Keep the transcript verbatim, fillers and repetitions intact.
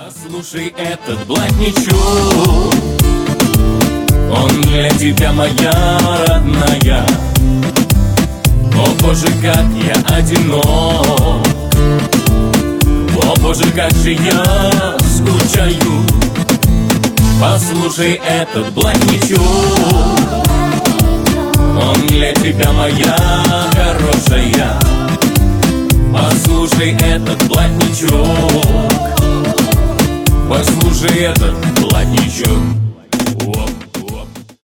Послушай этот блатничок, он для тебя моя родная. О боже, как я одинок, о боже, как же я скучаю. Послушай этот блатничок, он для тебя моя хорошая. Послушай этот блатничок, послушай этот блатничок.